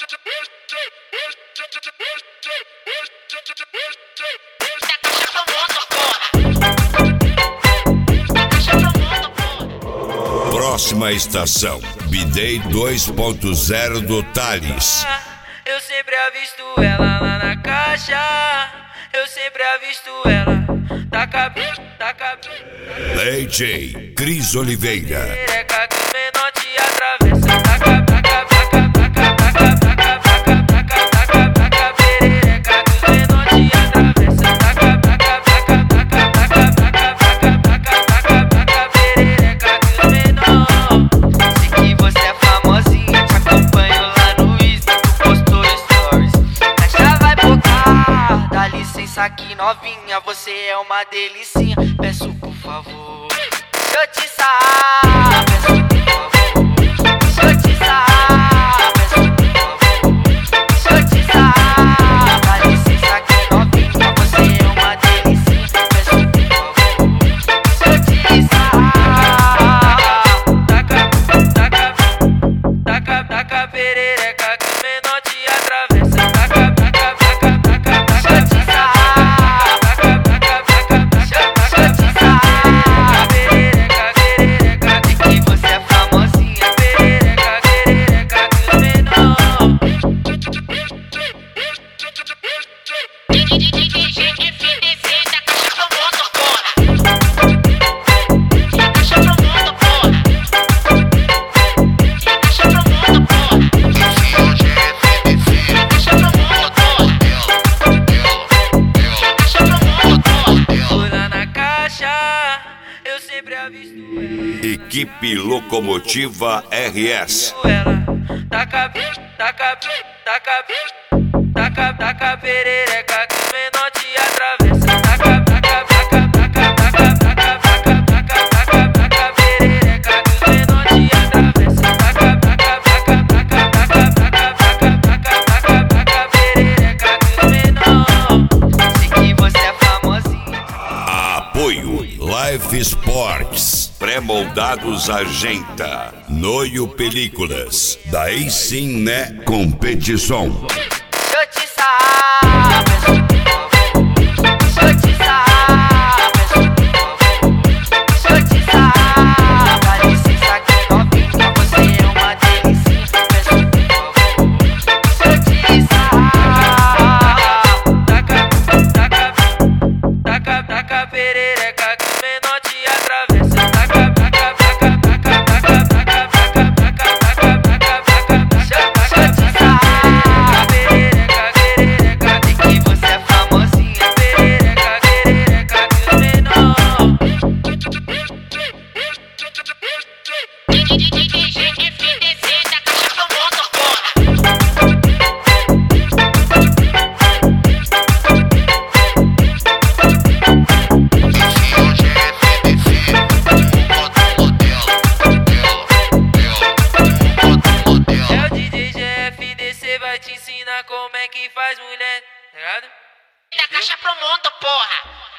Próxima estação, Bidei 2.0 do Thales. Eu sempre avisto ela lá na caixa. Eu sempre avisto ela. Taca. DJ Cris Oliveira. Perereca que o menor te atravessa. Taca. Perereca que o menor te atravessa. Taca. Perereca que o menor. Sei que você é famosinha, te acompanho lá no Insta, tu postou stories. Caixa vai bocar, dá licença aqui novinha, você é uma delicinha. Peço por favor, deixa eu te sarrar. Peço por favor, deixa eu te sarrar. Peço por favor, deixa eu te sarrar. Dá licença aqui novinha, você é uma delicinha. Peço por favor, deixa eu te sarrar. Taca perereca que o menor te atravessa. Taca. Deixa eu te sarrar. Deixa eu te sarrar. Perereca sei que você é famosinha. Perereca que o menor. Eu sempre avisto ela. Equipe Locomotiva RS. Ela taca perereca que o menor te atravessa. Taca perereca que o menor te atravessa. Taca perereca que o menor. Sei que você é famosinha. Apoio Live Sports. Pré-moldados Argenta. Noio Películas. Daí sim, né? Competição. Deixa eu te sarrar. Peço por favor, deixa eu te sarrar. Peço por favor, deixa eu te sarrar. Dá licença aqui novinha, você é uma delicinha. Peço por favor, deixa eu te sarrar. Taca perereca que o menor te atravessa. Taca. Deixa eu te sarrar. Perereca sei que você é famosinha. Perereca que o menor. É o DJ GFDC, vai te ensinar como é que faz mulher, tá ligado? Da caixa pro mundo, porra!